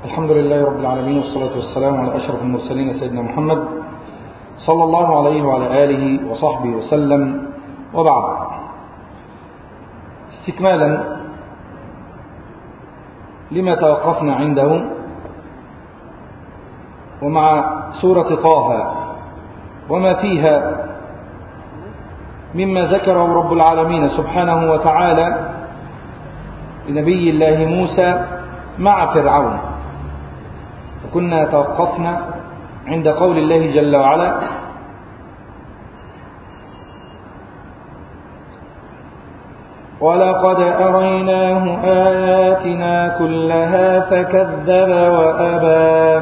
الحمد لله رب العالمين، والصلاة والسلام على أشرف المرسلين سيدنا محمد صلى الله عليه وعلى آله وصحبه وسلم، وبعد. استكمالا لما توقفنا عنده ومع سورة طه وما فيها مما ذكره رب العالمين سبحانه وتعالى لنبي الله موسى مع فرعون. فكنا توقفنا عند قول الله جل وعلا: ولقد أريناه آياتنا كلها فكذب وأبى.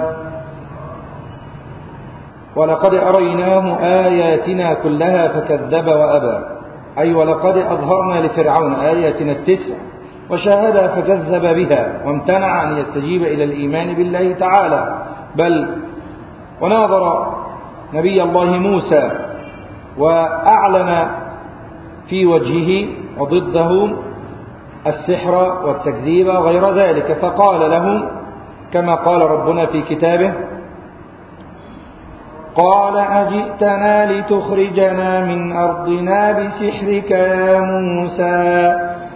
ولقد أريناه آياتنا كلها فكذب وأبى، أي ولقد أظهرنا لفرعون آياتنا التسع وشاهدها فكذب بها وامتنع أن يستجيب إلى الإيمان بالله تعالى، بل وناظر نبي الله موسى وأعلن في وجهه وضده السحر والتكذيب غير ذلك، فقال له كما قال ربنا في كتابه: قال أجئتنا لتخرجنا من أرضنا بسحرك يا موسى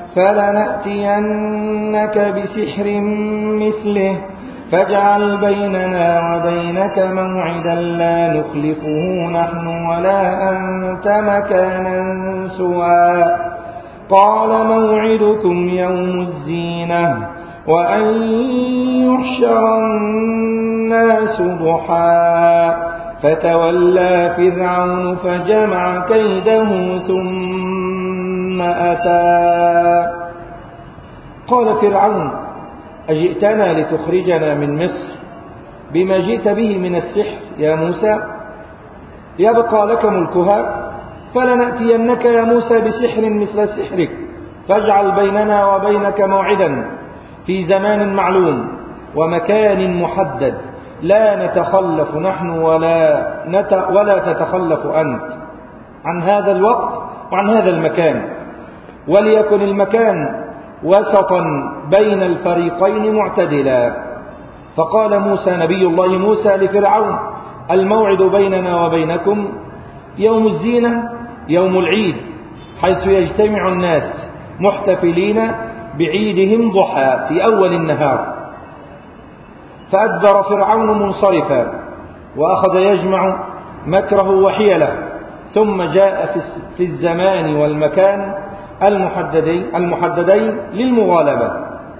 فلنأتينك بسحر مثله فاجعل بيننا وبينك موعدا لا نخلفه نحن ولا أنت مكانا سوى. قال موعدكم يوم الزينة وأن يحشر الناس ضحى فتولى فرعون فجمع كيده ثم أتى. قال فرعون: أجئتنا لتخرجنا من مصر بما جئت به من السحر يا موسى؟ يبقى لك ملكها؟ فلنأتينك يا موسى بسحر مثل سحرك فاجعل بيننا وبينك موعدا في زمان معلوم ومكان محدد لا نتخلف نحن ولا تتخلف أنت عن هذا الوقت وعن هذا المكان، وليكن المكان وسطا بين الفريقين معتدلا. فقال موسى نبي الله موسى لفرعون: الموعد بيننا وبينكم يوم الزينة، يوم العيد، حيث يجتمع الناس محتفلين بعيدهم ضحى في أول النهار. فأدبر فرعون منصرفا وأخذ يجمع مكره وحيله، ثم جاء في الزمان والمكان المحددين للمغالبة.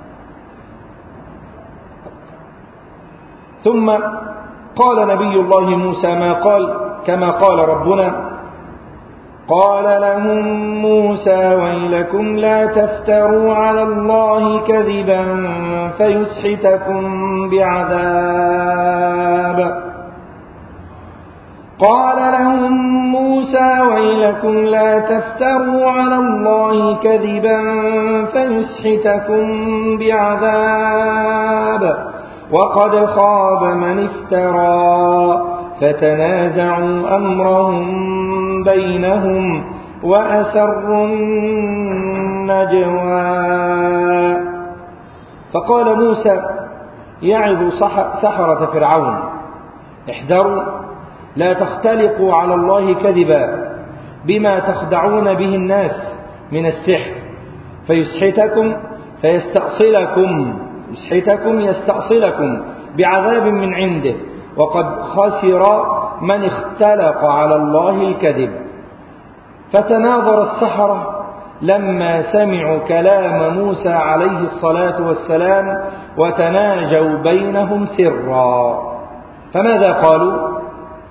ثم قال نبي الله موسى ما قال كما قال ربنا: قال لهم موسى ويلكم لا تفتروا على الله كذبا فيسحتكم بعذاب. قال لهم موسى ويلكم لا تفتروا على الله كذبا فيسحتكم بعذاب وقد خاب من افترى. فتنازعوا أمرهم بينهم وأسروا النجوى. فقال موسى يعظ سحرة فرعون: احذروا لا تختلقوا على الله كذبا بما تخدعون به الناس من السحر يستأصلكم بعذاب من عنده وقد خسر من اختلق على الله الكذب. فتناظر السحرة لما سمعوا كلام موسى عليه الصلاة والسلام وتناجوا بينهم سرا. فماذا قالوا؟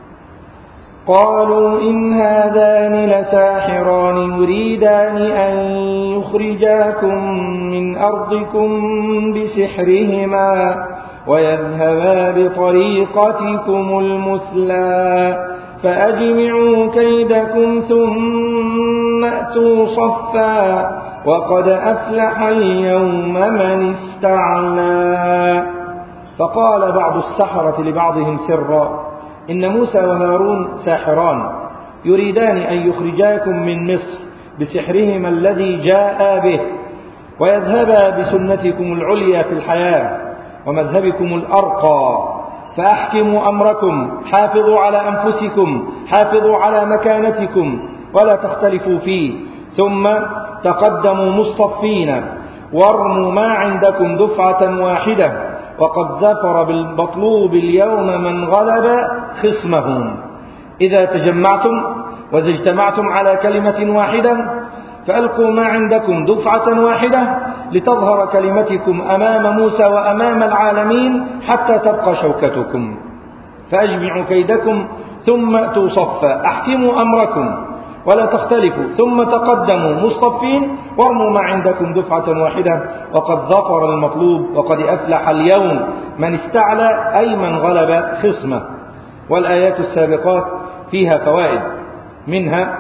قالوا إن هذان لساحران يريدان أن يخرجاكم من أرضكم بسحرهما ويذهبا بطريقتكم المثلى فأجمعوا كيدكم ثم أتوا صفا وقد أفلح اليوم من استعلى. فقال بعض السحرة لبعضهم سرا: إن موسى وهارون ساحران يريدان أن يخرجاكم من مصر بسحرهما الذي جاء به ويذهبا بسنتكم العليا في الحياة ومذهبكم الأرقى، فأحكموا أمركم، حافظوا على أنفسكم، حافظوا على مكانتكم ولا تختلفوا فيه، ثم تقدموا مصطفين وارموا ما عندكم دفعة واحدة، وقد ظفر بالمطلوب اليوم من غلب خصمهم. إذا تجمعتم وإذا اجتمعتم على كلمة واحدة فألقوا ما عندكم دفعة واحدة لتظهر كلمتكم أمام موسى وأمام العالمين حتى تبقى شوكتكم، فأجمعوا كيدكم ثم أتوا صفا، أحكموا أمركم ولا تختلفوا، ثم تقدموا مصطفين وارموا ما عندكم دفعة واحدة، وقد ظفر المطلوب وقد أفلح اليوم من استعلى أي من غلب خصمه. والآيات السابقات فيها فوائد، منها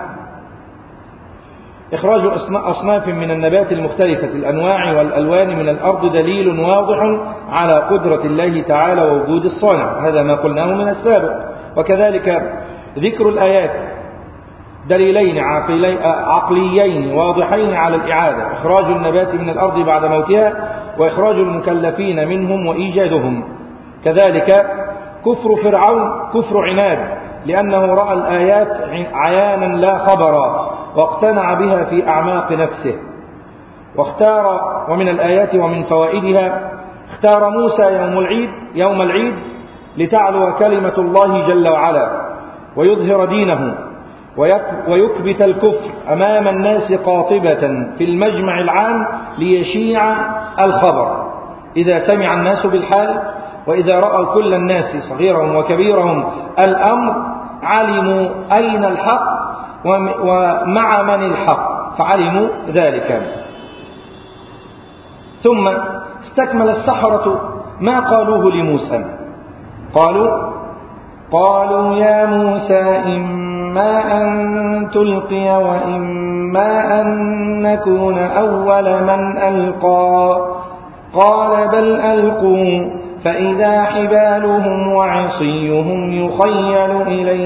إخراج أصناف من النبات المختلفة الأنواع والألوان من الأرض دليل واضح على قدرة الله تعالى ووجود الصانع، هذا ما قلناه من السابق. وكذلك ذكر الآيات دليلين عقليين واضحين على الإعادة، إخراج النبات من الأرض بعد موتها، وإخراج المكلفين منهم وإيجادهم. كذلك كفر فرعون كفر عناد، لأنه رأى الآيات عيانا لا خبرا واقتنع بها في أعماق نفسه. واختار ومن الآيات ومن فوائدها اختار موسى يوم العيد لتعلو كلمة الله جل وعلا ويظهر دينه ويكبت الكفر أمام الناس قاطبة في المجمع العام ليشيع الخبر. إذا سمع الناس بالحال وإذا رأوا كل الناس صغيرهم وكبيرهم الأمر علموا أين الحق ومع من الحق، فعلموا ذلك. ثم استكمل السحرة ما قالوه لموسى، قالوا يا موسى إما أن تلقي وإما أن نكون أول من ألقى، قال بل ألقوا فإذا حبالهم وعصيهم يخيل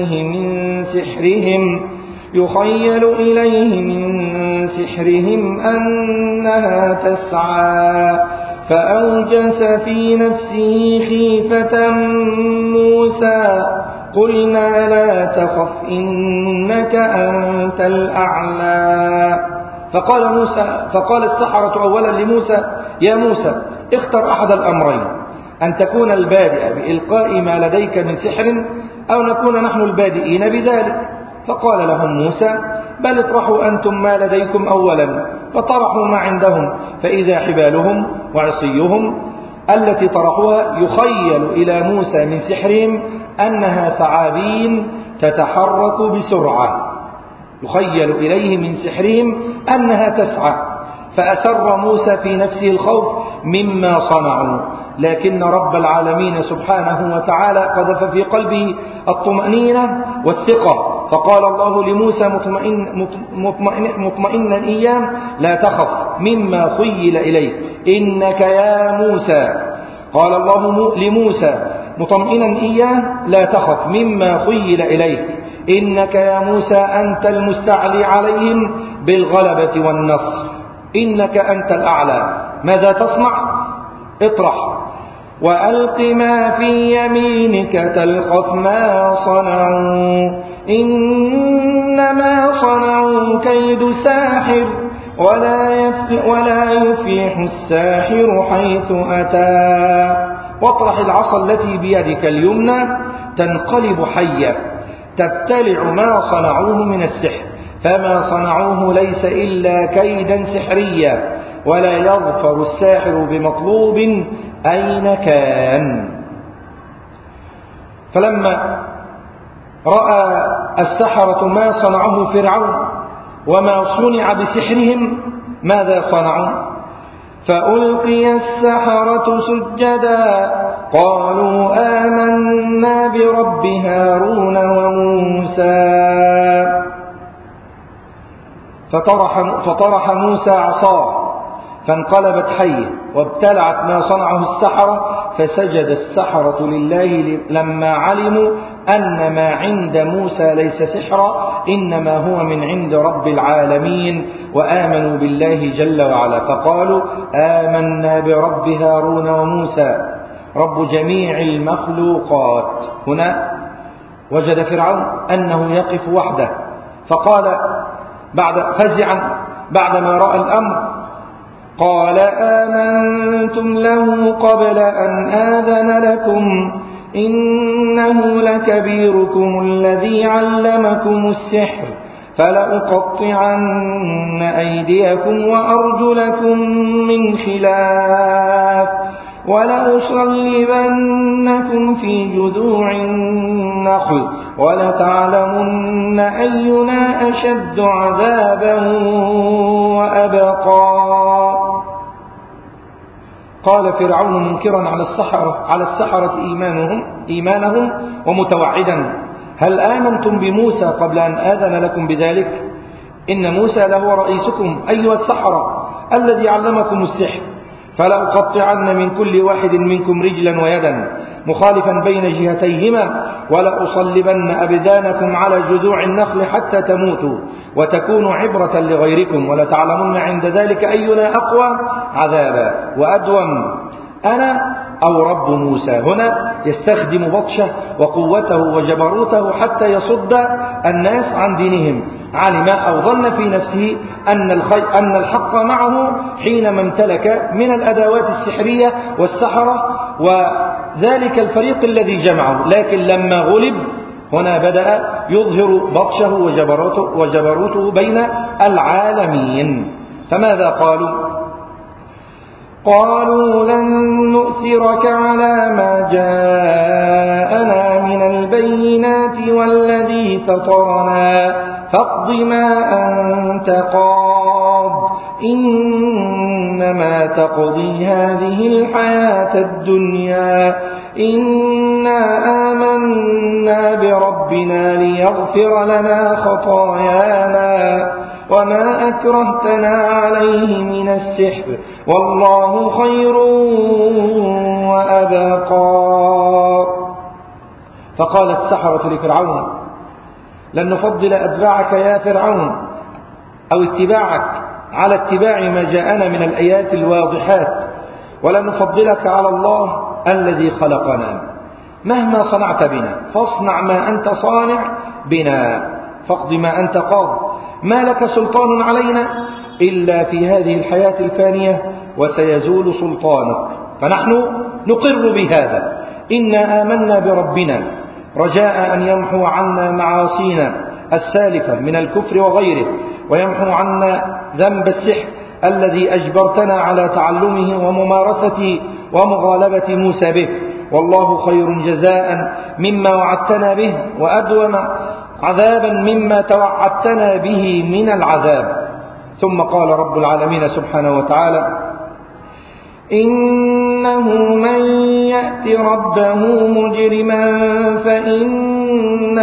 إليه من سحرهم أنها تسعى، فأوجس في نفسه خيفة موسى، قلنا لا تخف إنك أنت الأعلى. فقال السحرة أولا لموسى يا موسى اختر أحد الأمرين، أن تكون البادئ بإلقاء ما لديك من سحر أو نكون نحن البادئين بذلك. فقال لهم موسى بل اطرحوا أنتم ما لديكم أولا، فطرحوا ما عندهم، فإذا حبالهم وعصيهم التي طرحوها يخيل إلى موسى من سحرهم أنها ثعابين تتحرك بسرعة، يخيل إليه من سحرهم أنها تسعى. فأسر موسى في نفسه الخوف مما صنعوا، لكن رب العالمين سبحانه وتعالى قذف في قلبه الطمأنينة والثقة، فقال الله لموسى مطمئنا إياه لا تخف مما خيل إليك إنك يا موسى. قال الله لموسى مطمئنا إياه لا تخف مما خيل إليك إنك يا موسى أنت المستعلي عليهم بالغلبة والنصر، إنك أنت الأعلى. ماذا تصنع؟ اطرح وألق ما في يمينك تلقف ما صنعوا إنما صنعوا كيد ساحر ولا يفلح الساحر حيث أتى. واطرح العصا التي بيدك اليمنى تنقلب حية تبتلع ما صنعوه من السحر، فما صنعوه ليس إلا كيدا سحريا ولا يظفر الساحر بمطلوب أين كان. فلما رأى السحرة ما صنعه فرعون وما صنع بسحرهم ماذا صنعوا؟ فألقي السحرة سجدا قالوا آمنا برب هارون وموسى. فطرح موسى عصاه فانقلبت حية وابتلعت ما صنعه السحرة، فسجد السحرة لله لما علموا أن ما عند موسى ليس سحرا إنما هو من عند رب العالمين، وآمنوا بالله جل وعلا، فقالوا آمنا برب هارون وموسى. رب جميع المخلوقات. هنا وجد فرعون أنه يقف وحده، فقال فزعا بعدما رأى الأمر قال آمنتم له قبل أن آذن لكم إنه لكبيركم الذي علمكم السحر فلأقطعن أيديكم وأرجلكم من خلاف ولأصلبنكم في جذوع النخل ولتعلمن أينا أشد عذابا وأبقى. قال فرعون منكرا على السحرة إيمانهم ومتوعدا هل آمنتم بموسى قبل أن آذن لكم بذلك؟ إن موسى لهو رئيسكم أيها السحرة الذي علمكم السحر فلأقطعن من كل واحد منكم رجلا ويدا مخالفا بين جهتيهما ولأصلبن أبدانكم على جذوع النخل حتى تموتوا وتكونوا عبرة لغيركم ولتعلمن عند ذلك أينا أقوى عذابا وأدوم أنا أو رب موسى. هنا يستخدم بطشه وقوته وجبروته حتى يصد الناس عن دينهم. علم أو ظن في نفسه أن الحق معه حينما امتلك من الأدوات السحرية والسحرة وذلك الفريق الذي جمعه، لكن لما غلب هنا بدأ يظهر بطشه وجبروته بين العالمين. فماذا قالوا؟ قالوا لن نؤثرك على ما جاءنا من البينات والذي فطرنا فاقض ما أنت قاض إنما تقضي هذه الحياة الدنيا إنا آمنا بربنا ليغفر لنا خطايانا وما أكرهتنا عليه من السحر والله خير وأبقى. فقال السحرة لفرعون لن نفضل أتباعك يا فرعون أو اتباعك على اتباع ما جاءنا من الآيات الواضحات ولن نفضلك على الله الذي خلقنا مهما صنعت بنا فاصنع ما أنت صانع بنا فاقض ما أنت قاض ما لك سلطان علينا إلا في هذه الحياة الفانية وسيزول سلطانك. فنحن نقر بهذا إنا آمنا بربنا رجاء أن يمحو عنا معاصينا السالفة من الكفر وغيره ويمحو عنا ذنب السحر الذي أجبرتنا على تعلمه وممارسة ومغالبة موسى به والله خير جزاء مما وعدتنا به وأدوم عذابا مما توعدتنا به من العذاب. ثم قال رب العالمين سبحانه وتعالى إنه من يأت ربه مجرما فإن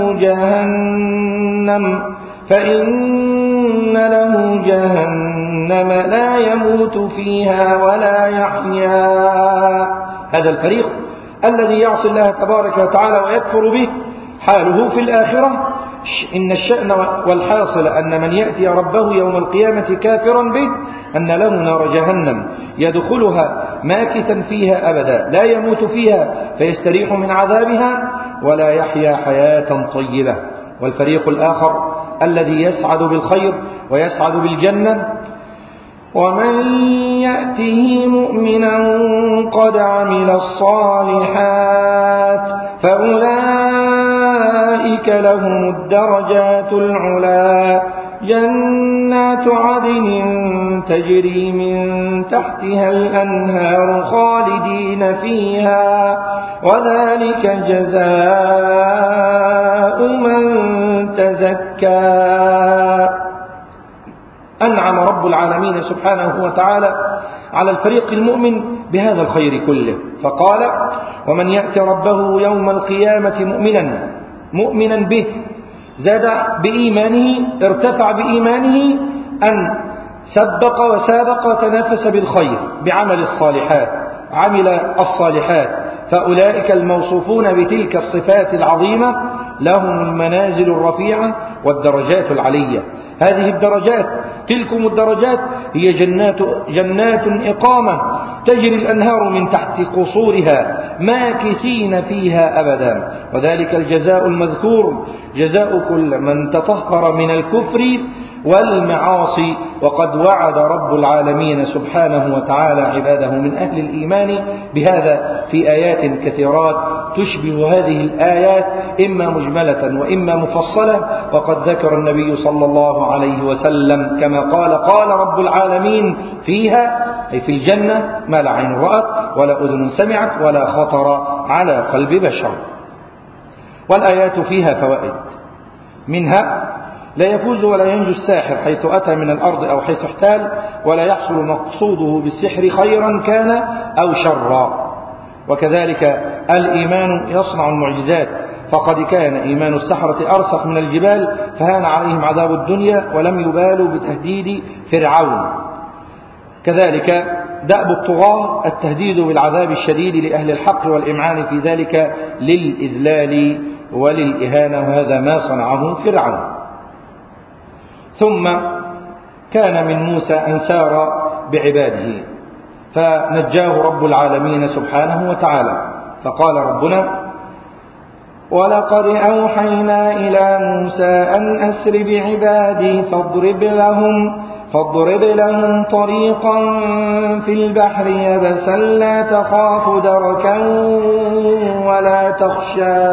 له جهنم لا يموت فيها ولا يحيا. هذا الفريق الذي يعصي الله تبارك وتعالى ويكفر به حاله في الآخرة إن الشأن والحاصل أن من يأتي ربه يوم القيامة كافرا به أن له نار جهنم يدخلها ماكثا فيها أبدا لا يموت فيها فيستريح من عذابها ولا يحيا حياة طيبة. والفريق الآخر الذي يسعد بالخير ويسعد بالجنة ومن يأته مؤمنا قد عمل الصالحات فأولئك لهم الدرجات العلا جنات عدن تجري من تحتها الأنهار خالدين فيها وذلك جزاء من تزكى. أنعم رب العالمين سبحانه وتعالى على الفريق المؤمن بهذا الخير كله فقال ومن يأتي ربه يوم القيامة مؤمنا به زاد بإيمانه ارتفع بإيمانه أن سبق وسابق وتنافس بالخير بعمل الصالحات عمل الصالحات فأولئك الموصوفون بتلك الصفات العظيمة لهم المنازل الرفيعة والدرجات العلية. هذه الدرجات تلكم الدرجات هي جنات إقامة تجري الأنهار من تحت قصورها ماكثين فيها أبدا. وذلك الجزاء المذكور جزاء كل من تطهر من الكفر والمعاصي. وقد وعد رب العالمين سبحانه وتعالى عباده من أهل الإيمان بهذا في آيات كثيرات تشبه هذه الآيات إما مجملة وإما مفصلة. وقد ذكر النبي صلى الله عليه وسلم كما قال رب العالمين فيها، أي في الجنة، ما لا عين رأت ولا أذن سمعت ولا خطر على قلب بشر. والآيات فيها فوائد، منها لا يفوز ولا ينجو الساحر حيث أتى من الأرض أو حيث احتال، ولا يحصل مقصوده بالسحر خيرا كان أو شرا. وكذلك الإيمان يصنع المعجزات، فقد كان إيمان السحرة أرسخ من الجبال فهان عليهم عذاب الدنيا ولم يبالوا بتهديد فرعون. كذلك دأب الطغاة التهديد بالعذاب الشديد لأهل الحق والإمعان في ذلك للإذلال وللإهانة، وهذا ما صنعه فرعون. ثم كان من موسى أن سار بعباده فنجاه رب العالمين سبحانه وتعالى، فقال ربنا: ولقد أوحينا إلى موسى أن أسر بعبادي فاضرب لهم طريقا في البحر يبسا لا تخاف دركا ولا تخشى.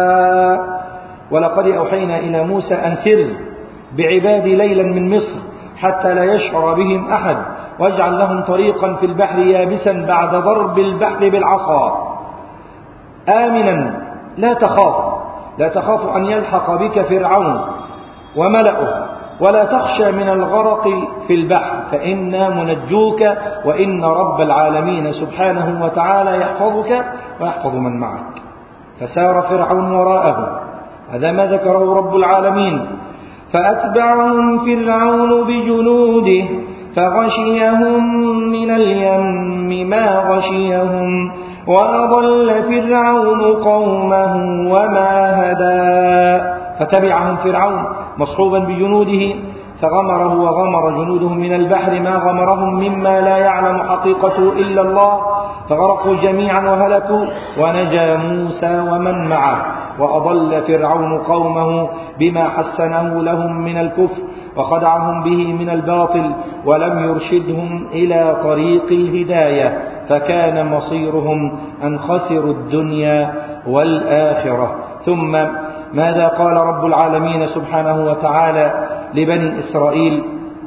ولقد أوحينا إلى موسى أن سر بعبادي ليلا من مصر حتى لا يشعر بهم أحد، واجعل لهم طريقا في البحر يابسا بعد ضرب البحر بالعصا آمنا لا تخاف أن يلحق بك فرعون وملأه، ولا تخشى من الغرق في البحر فإنا منجوك وإن رب العالمين سبحانه وتعالى يحفظك ويحفظ من معك. فسار فرعون وراءه، هذا ما ذكره رب العالمين. فأتبعهم فرعون بجنوده فغشيهم من اليم ما غشيهم وأضل فرعون قومه وما هدى. فتبعهم فرعون مصحوبا بجنوده فغمره وغمر جنودهم من البحر ما غمرهم مما لا يعلم حقيقته إلا الله، فغرقوا جميعا وهلكوا، ونجا موسى ومن معه. وأضل فرعون قومه بما حسنه لهم من الكفر وخدعهم به من الباطل ولم يرشدهم إلى طريق الهداية، فكان مصيرهم أن خسروا الدنيا والآخرة. ثم ماذا قال رب العالمين سبحانه وتعالى لبني إسرائيل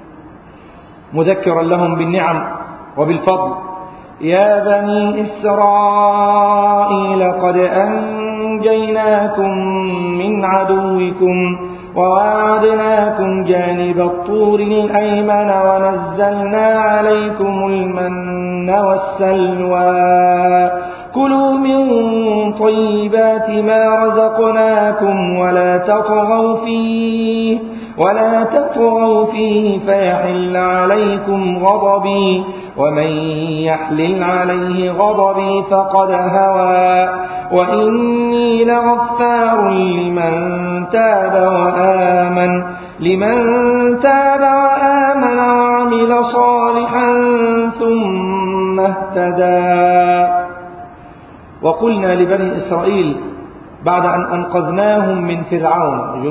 مذكرا لهم بالنعم وبالفضل: يا بني إسرائيل قد أنجيناكم من عدوكم وواعدناكم جانب الطور الأيمن ونزلنا عليكم المن والسلوى كلوا من طيبات ما رزقناكم ولا تطغوا فيه فيحل عليكم غضبي ومن يحلل عليه غضبي فقد هوى وإني لغفار لمن تاب وآمن وعمل صالحا ثم اهتدى. وقلنا لبني إسرائيل بعد أن أنقذناهم من فرعون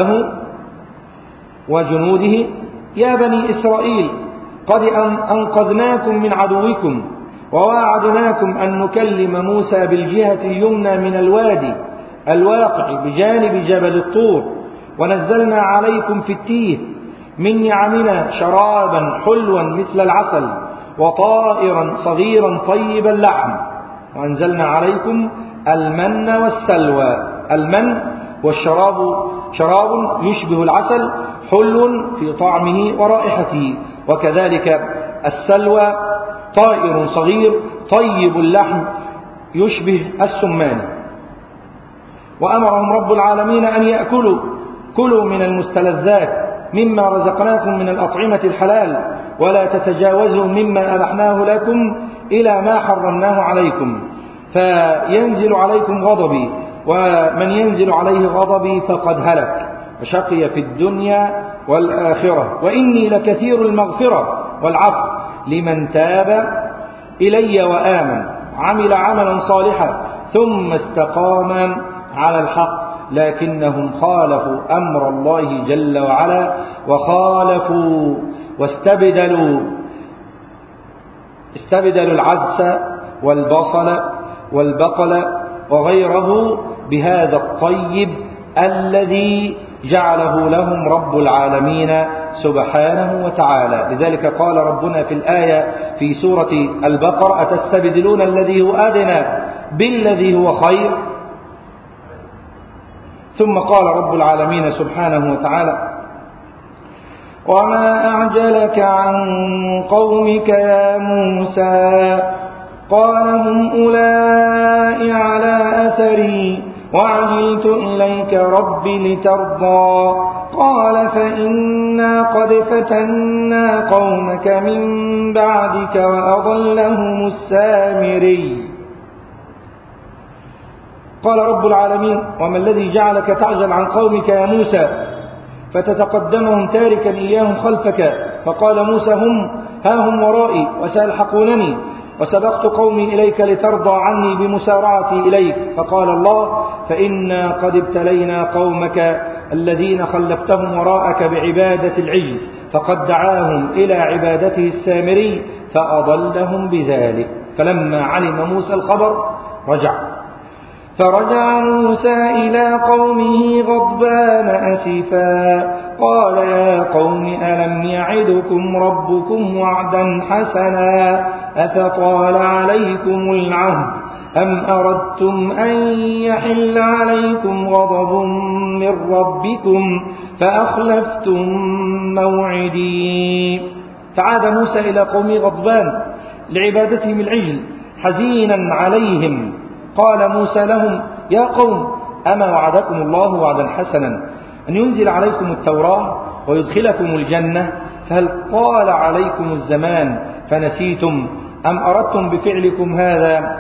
وجنوده: يا بني إسرائيل قد أنقذناكم من عدوكم وواعدناكم أن نكلم موسى بالجهة اليمنى من الوادي الواقع بجانب جبل الطور، ونزلنا عليكم في التيه من نعمنا شرابا حلوا مثل العسل وطائرا صغيرا طيب اللحم، وأنزلنا عليكم المن والسلوى. المن والشراب شراب يشبه العسل حلو في طعمه ورائحته، وكذلك السلوى طائر صغير طيب اللحم يشبه السمان. وأمرهم رب العالمين أن كلوا من المستلذات مما رزقناكم من الأطعمة الحلال ولا تتجاوزوا مما أبحناه لكم إلى ما حرمناه عليكم فينزل عليكم غضبي، ومن ينزل عليه غضبي فقد هلك وشقي في الدنيا والآخرة. وإني لكثير المغفرة والعفو لمن تاب إلي وآمن عمل عملا صالحا ثم استقام على الحق، لكنهم خالفوا أمر الله جل وعلا وخالفوا واستبدلوا العدس والبصل والبقل وغيره بهذا الطيب الذي جعله لهم رب العالمين سبحانه وتعالى. لذلك قال ربنا في الآية في سورة البقرة: أتستبدلون الذي هو أدنى بالذي هو خير. ثم قال رب العالمين سبحانه وتعالى: وما أعجلك عن قومك يا موسى قال هم أولئك على أثري وعجلت إليك رب لترضى قال فإنا قد فتنا قومك من بعدك وأضلهم السامري. قال رب العالمين: وما الذي جعلك تعجل عن قومك يا موسى فتتقدمهم تاركا إياهم خلفك؟ فقال موسى: هم ورائي وسيلحقونني وسبقت قومي إليك لترضى عني بمسارعتي إليك. فقال الله: فإنا قد ابتلينا قومك الذين خلفتهم وراءك بعبادة العجل فقد دعاهم إلى عبادته السامري فأضلهم بذلك. فلما علم موسى الخبر فرجع موسى إلى قومه غضبان أسفا قال: يا قوم ألم يعدكم ربكم وعدا حسنا أفطال عليكم العهد أم أردتم أن يحل عليكم غضب من ربكم فأخلفتم موعدي. فعاد موسى إلى قومه غضبان لعبادتهم العجل حزينا عليهم. قال موسى لهم: يا قوم أما وعدكم الله وعدا حسنا أن ينزل عليكم التوراة ويدخلكم الجنة فهل طال عليكم الزمان فنسيتم أم أردتم بفعلكم هذا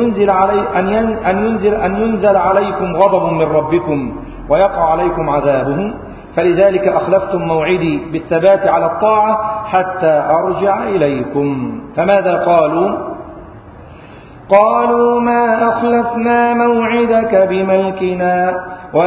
أن ينزل عليكم غضب من ربكم ويقع عليكم عذابه؟ فلذلك أخلفتم موعدي بالثبات على الطاعة حتى أرجع إليكم. فماذا قالوا ما أخلفنا موعدك بملكنا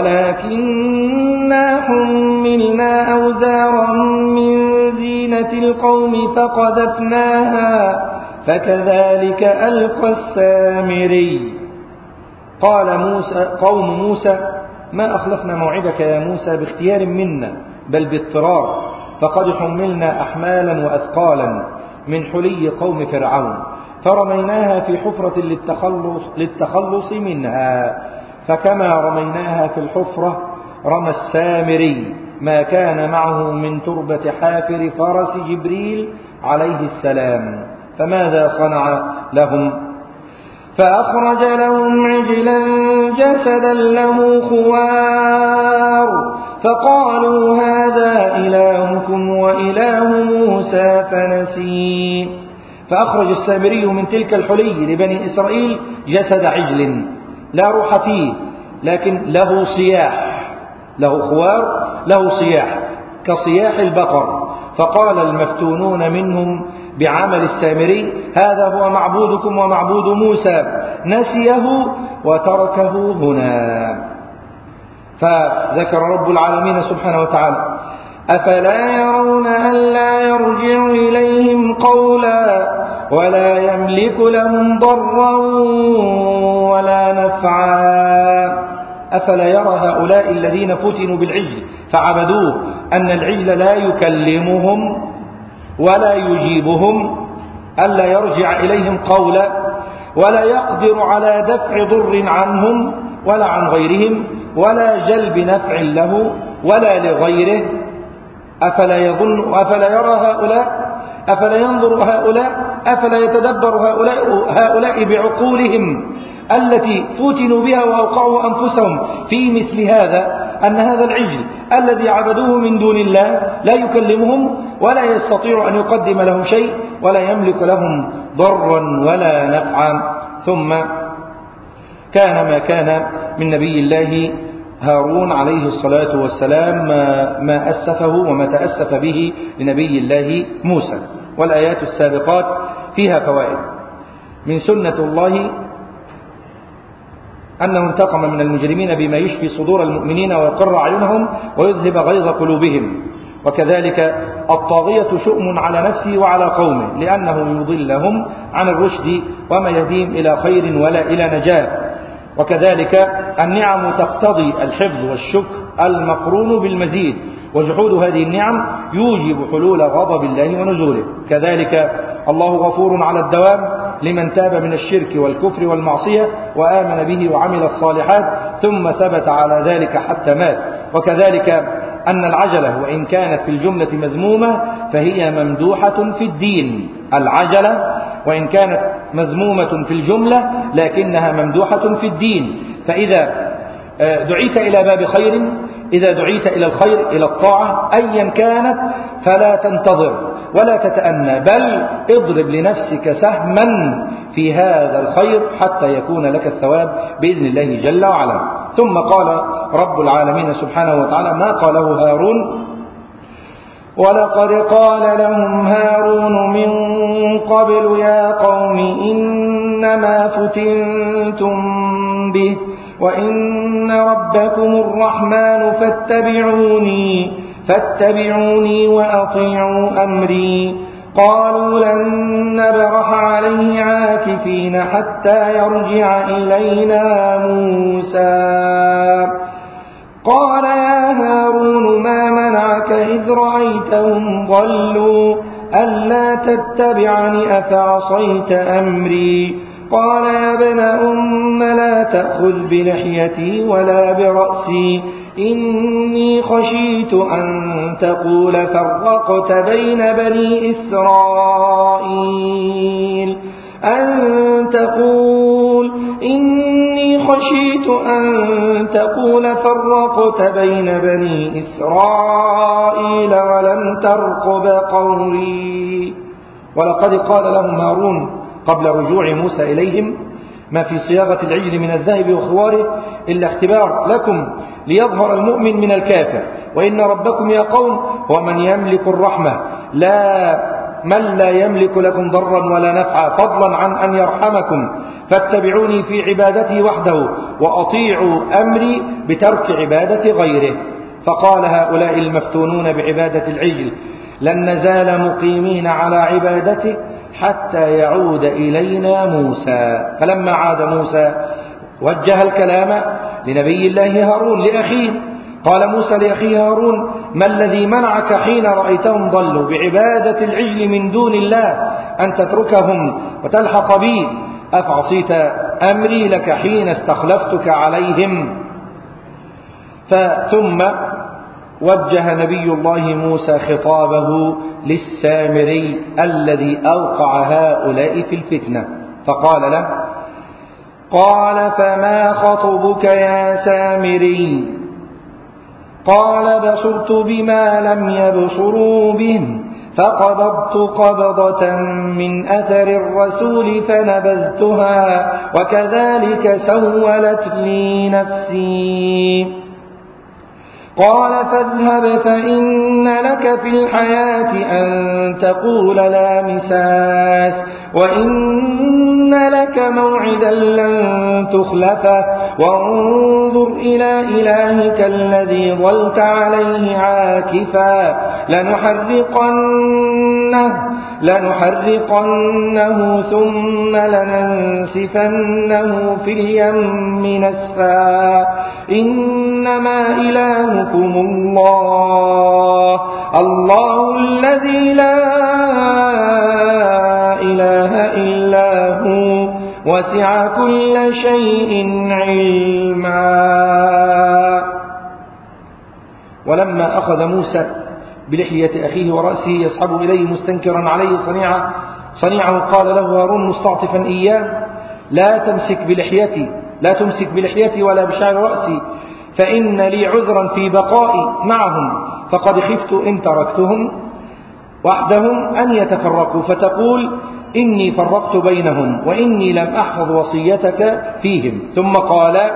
ولكننا حملنا أوزارا من زينة القوم فقذفناها فكذلك ألقى السامري. قال قوم موسى: ما أخلفنا موعدك يا موسى باختيار منا بل باضطرار، فقد حملنا أحمالا وأثقالا من حلي قوم فرعون فرميناها في حفرة للتخلص منها، فكما رميناها في الحفرة رمى السامري ما كان معه من تربة حافر فرس جبريل عليه السلام. فماذا صنع لهم؟ فأخرج لهم عجلا جسدا له خوار فقالوا هذا إلهكم وإله موسى فنسي. فأخرج السامري من تلك الحلي لبني إسرائيل جسد عجل لا روح فيه لكن له صياح، له خوار له صياح كصياح البقر. فقال المفتونون منهم بعمل السامري: هذا هو معبودكم ومعبود موسى نسيه وتركه هنا. فذكر رب العالمين سبحانه وتعالى: أفلا يرون ألا يرجع إليهم قولا ولا يملك لهم ضرا ولا نفعا. أفلا يرى هؤلاء الذين فتنوا بالعجل فعبدوه أن العجل لا يكلمهم ولا يجيبهم، ألا يرجع إليهم قولا ولا يقدر على دفع ضر عنهم ولا عن غيرهم ولا جلب نفع له ولا لغيره؟ أفلا يرى هؤلاء؟ أفلا ينظر هؤلاء؟ أفلا يتدبر هؤلاء بعقولهم التي فتنوا بها وأوقعوا أنفسهم في مثل هذا، أن هذا العجل الذي عبدوه من دون الله لا يكلمهم ولا يستطيع أن يقدم لهم شيء ولا يملك لهم ضرا ولا نفعا. ثم كان ما كان من نبي الله هارون عليه الصلاة والسلام ما أسفه وما تأسف به لنبي الله موسى. والآيات السابقات فيها فوائد. من سنة الله أنه انتقم من المجرمين بما يشفي صدور المؤمنين ويقر أعينهم ويذهب غيظ قلوبهم. وكذلك الطاغية شؤم على نفسه وعلى قومه، لأنه يضلهم عن الرشد وما يهديهم إلى خير ولا إلى نجاة. وكذلك النعم تقتضي الحفظ والشكر المقرون بالمزيد، وجحود هذه النعم يوجب حلول غضب الله ونزوله. كذلك الله غفور على الدوام لمن تاب من الشرك والكفر والمعصية وآمن به وعمل الصالحات ثم ثبت على ذلك حتى مات. وكذلك أن العجلة وإن كانت في الجملة مذمومة فهي ممدوحة في الدين. العجلة وإن كانت مذمومة في الجملة لكنها ممدوحة في الدين. فإذا دعيت إلى باب خير، إذا دعيت إلى الخير إلى الطاعة أيا كانت فلا تنتظر ولا تتأنى، بل اضرب لنفسك سهما في هذا الخير حتى يكون لك الثواب بإذن الله جل وعلا. ثم قال رب العالمين سبحانه وتعالى ما قاله هارون: ولقد قال لهم هارون من قبل يا قوم إنما فتنتم به وإن ربكم الرحمن فاتبعوني وأطيعوا أمري. قالوا لن نبرح عليه عاكفين حتى يرجع إلينا موسى. قال يا هارون ما منعك إذ رأيتهم ضلوا ألا تتبعني أفعصيت أمري. قال يا ابن أم لا تأخذ بلحيتي ولا برأسي إني خشيت أن تقول فرقت بين بني إسرائيل إني خشيت أن تقول فرقت بين بني إسرائيل ولم ترقب قولي. ولقد قال لهم هارون قبل رجوع موسى إليهم ما في صياغة العجل من الذهب وخواره إلا اختبار لكم ليظهر المؤمن من الكافر، وإن ربكم يا قوم هو من يملك الرحمة من لا يملك لكم ضرا ولا نفعا فضلا عن أن يرحمكم، فاتبعوني في عبادته وحده وأطيعوا أمري بترك عبادة غيره. فقال هؤلاء المفتونون بعبادة العجل لن نزال مقيمين على عبادته حتى يعود إلينا موسى. فلما عاد موسى وجه الكلام لنبي الله هارون لأخيه. قال موسى لأخيه هارون ما الذي منعك حين رأيتهم ضلوا بعبادة العجل من دون الله أن تتركهم وتلحق بي؟ أفعصيت أمري لك حين استخلفتك عليهم. ثم وجه نبي الله موسى خطابه للسامري الذي أوقع هؤلاء في الفتنة، فقال له: قال فما خطبك يا سامري؟ قال بصرت بما لم يبصروا به فقبضت قبضة من أثر الرسول فنبذتها وكذلك سولت لي نفسي. قال فاذهب فإن لك في الحياة أن تقول لا مساس وإن لك موعدا لن تخلفه وانظر إلى إلهك الذي ظلت عليه عاكفا لنحرقنه ثم لننسفنه في اليم نسفا إنما إلهكم الله الذي لا إله إلا هو وسع كل شيء علما. ولما أخذ موسى بلحية أخيه ورأسه يصحب إليه مستنكرا عليه صنيعه قال له هارون مستعطفا إياه: لا تمسك بلحيتي ولا بشعر رأسي فإن لي عذرا في بقائي معهم، فقد خفت إن تركتهم وحدهم أن يتفرقوا فتقول إني فرقت بينهم وإني لم أحفظ وصيتك فيهم. ثم قال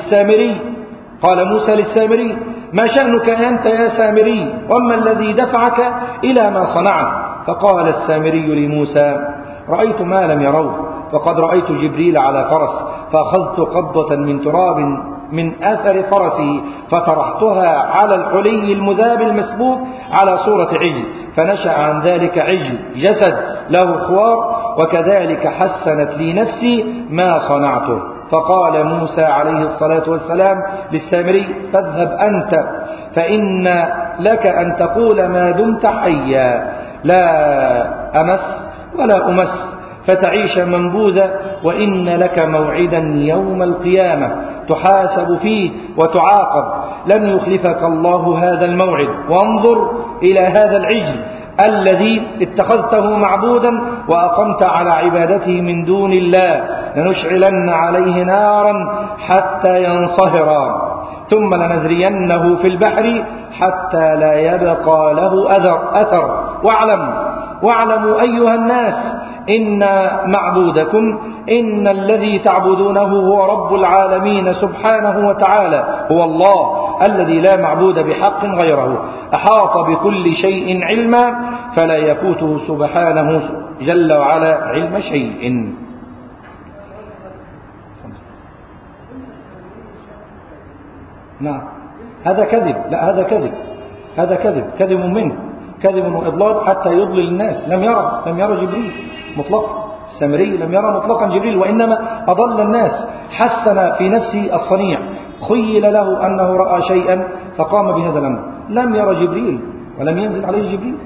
موسى للسامري: ما شأنك أنت يا سامري وما الذي دفعك إلى ما صنعت؟ فقال السامري لموسى: رأيت ما لم يروه وقد رأيت جبريل على فرس فأخذت قبضة من تراب من أثر فرسه فطرحتها على الحلي المذاب المسبوك على صورة عجل، فنشأ عن ذلك عجل جسد له خوار، وكذلك حسنت لي نفسي ما صنعته. فقال موسى عليه الصلاة والسلام للسامري: فاذهب أنت فإن لك أن تقول ما دمت حيا لا أمس ولا أمس، فتعيش منبوذا، وإن لك موعدا يوم القيامة تحاسب فيه وتعاقب، لن يخلفك الله هذا الموعد. وانظر إلى هذا العجل الذي اتخذته معبودا وأقمت على عبادته من دون الله، لنشعلن عليه نارا حتى ينصهر، ثم لنذرينه في البحر حتى لا يبقى له أثر. واعلموا أيها الناس إن معبودكم، إن الذي تعبدونه هو رب العالمين سبحانه وتعالى، هو الله الذي لا معبود بحق غيره، أحاط بكل شيء علما، فلا يفوته سبحانه جل وعلا علم شيء. نعم، هذا كذب، لا هذا كذب منه، كذب وإضلال حتى يضلل الناس. لم يرى جبريل مطلقا، السامري لم يرى مطلقا جبريل، وإنما أضل الناس، حسن في نفسه الصنيع، خيل له أنه رأى شيئا فقام بهذا الأمر. لم يرى جبريل ولم ينزل عليه جبريل.